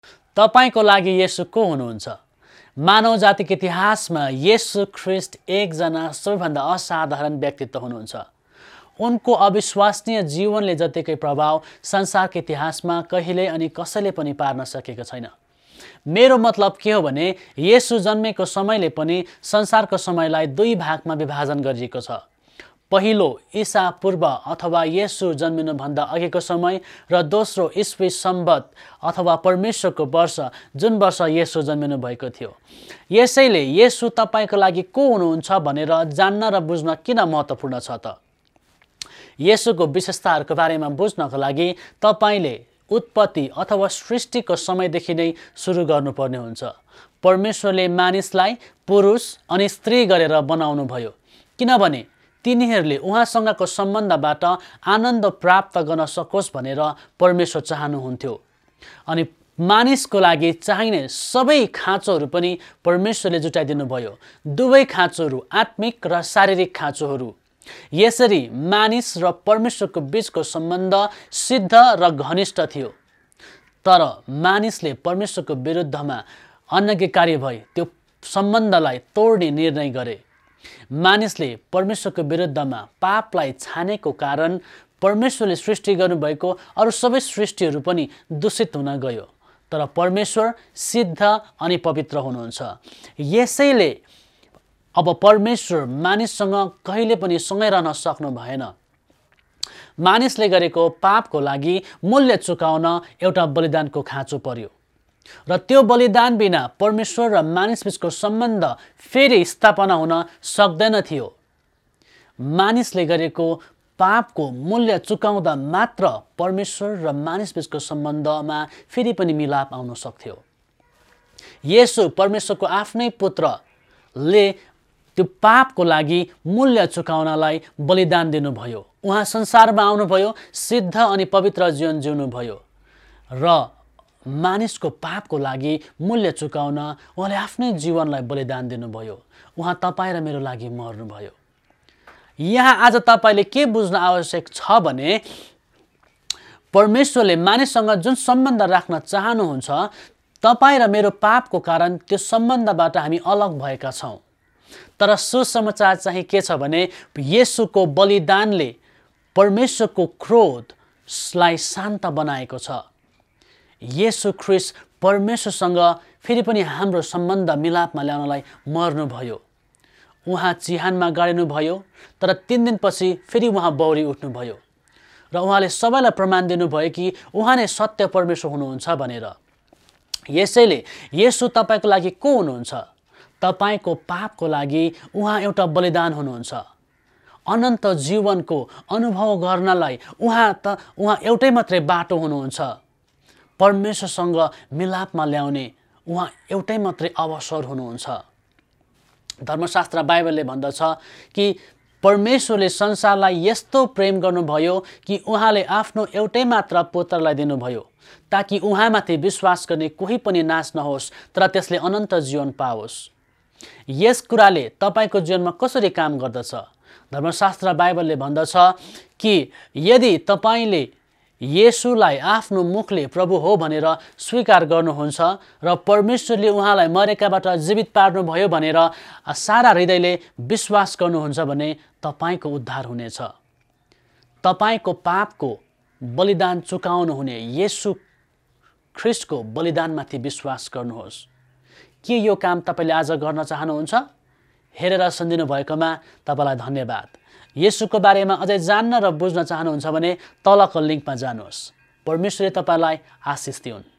तपाईको लागि येशू को हुनुहुन्छ? मानव जातिको इतिहासमा येशू ख्रिस्ट एकजना सबैभन्दा असाधारण व्यक्तित्व हुनुहुन्छ। उनको अविश्वसनीय जीवनले जतिकै प्रभाव संसारको इतिहासमा कहिल्यै अनि कसैले पनि पार्न सकेको छैन। मेरो मतलब के हो भने येशू जन्मेको समयले पनि संसारको समयलाई दुई भागमा विभाजन गरिएको छ। पहिलो ईसा पूर्व अथवा येशू जन्मिनुभन्दा अघिको समय र दोस्रो ईस्वी सम्वत अथवा परमेश्वरको वर्ष जुन वर्ष येशू जन्मिनु भएको थियो। यसैले येशू तपाईको लागि को हुनुहुन्छ भनेर जान्न र बुझ्न किन महत्त्वपूर्ण छ त? येशूको विशेषताहरूको बारेमा बुझ्नको लागि तपाईले उत्पत्ति अथवा सृष्टिको समयदेखि नै सुरु गर्नुपर्ने हुन्छ। परमेश्वरले मानिसलाई पुरुष अनि स्त्री गरेर बनाउनु भयो किनभने तिनीहरूले उहाँसँगको सम्बन्धबाट आनन्द प्राप्त गर्न सकोस् भनेर परमेश्वर चाहनुहुन्थ्यो। अनि मानिसको लागि चाहिने सबै खाँचोहरू पनि परमेश्वरले जुटाइदिनु भयो, दुवै खाँचोहरू आत्मिक र शारीरिक खाँचोहरू। यसरी मानिस र परमेश्वरको बीचको सम्बन्ध सिद्ध र घनिष्ठ थियो। तर मानिसले परमेश्वरको विरुद्धमा अनज्ञकारी भई त्यो सम्बन्धलाई तोड्ने निर्णय गरे। मानिसले परमेश्वरको विरुद्धमा पापलाई छानेको कारण परमेश्वरले सृष्टि गर्नुभएको अरू सबै सृष्टिहरू पनि दूषित हुन गयो। तर परमेश्वर सिद्ध अनि पवित्र हुनुहुन्छ। यसैले अब परमेश्वर मानिससँग कहिले पनि सँगै रहन सक्नु भएन। मानिसले गरेको पापको लागि मूल्य चुकाउन एउटा बलिदानको खाँचो पर्यो र त्यो बलिदान बिना परमेश्वर र मानिसबीचको सम्बन्ध फेरि स्थापना हुन सक्दैन थियो। मानिसले गरेको पापको मूल्य चुकाउँदा मात्र परमेश्वर र मानिसबीचको सम्बन्धमा फेरि पनि मिलाप आउन सक्थ्यो। येशू परमेश्वरको आफ्नै पुत्रले त्यो पापको लागि मूल्य चुकाउनलाई बलिदान दिनुभयो। उहाँ संसारमा आउनुभयो, सिद्ध अनि पवित्र जीवन जिउनुभयो र मानिसको पापको लागि मूल्य चुकाउन उहाँले आफ्नै जीवनलाई बलिदान दिनुभयो। उहाँ तपाईँ र मेरो लागि मर्नुभयो। यहाँ आज तपाईँले के बुझ्न आवश्यक छ भने परमेश्वरले मानिससँग जुन सम्बन्ध राख्न चाहनुहुन्छ, तपाईँ र मेरो पापको कारण त्यो सम्बन्धबाट हामी अलग भएका छौँ। तर सुसमाचार चाहिँ के छ भने येशूको बलिदानले परमेश्वरको क्रोधलाई शान्त बनाएको छ। येशू ख्रिस्ट परमेश्वरसँग फेरि पनि हाम्रो सम्बन्ध मिलापमा ल्याउनलाई मर्नुभयो। उहाँ चिहानमा गाडिनुभयो, तर 3 दिनपछि फेरि उहाँ बौरी उठ्नुभयो र उहाँले सबैलाई प्रमाण दिनुभयो कि उहाँ नै सत्य परमेश्वर हुनुहुन्छ भनेर। यसैले येशू तपाईको लागि को हुनुहुन्छ? तपाईको पापको लागि उहाँ एउटा बलिदान हुनुहुन्छ। अनन्त जीवनको अनुभव गर्नलाई उहाँ एउटै मात्रै बाटो हुनुहुन्छ। परमेश्वरसँग मिलापमा ल्याउने उहाँ एउटै मात्रै अवसर हुनुहुन्छ। धर्मशास्त्र बाइबलले भन्दछ कि परमेश्वरले संसारलाई यस्तो प्रेम गर्नुभयो कि उहाँले आफ्नो एउटै मात्र पुत्रलाई दिनुभयो ताकि उहाँमाथि विश्वास गर्ने कोही पनि नाश नहोस् तर त्यसले अनन्त जीवन पाओस्। यस कुराले तपाईको जीवनमा कसरी काम गर्दछ? धर्मशास्त्र बाइबलले भन्दछ कि यदि तपाईले येशूलाई आफ्नो मुखले प्रभु हो भनेर स्वीकार गर्नुहुन्छ र परमेश्वरले उहाँलाई मरेकाबाट जीवित पार्नुभयो भनेर सारा हृदयले विश्वास गर्नुहुन्छ भने तपाईको उद्धार हुनेछ। तपाईको पापको बलिदान चुकाउनु हुने येशू ख्रिस्टको बलिदानमाथि विश्वास गर्नुहोस्। के यो काम तपाईले आज गर्न चाहनुहुन्छ? हेरेर सुनिदिनु भएकोमा तपाईलाई धन्यवाद। येशूको बारेमा अझै जान्न र बुझ्न चाहनुहुन्छ भने तलको लिङ्कमा जानुहोस्। परमेश्वरले तपाईलाई आशिष दिउन्।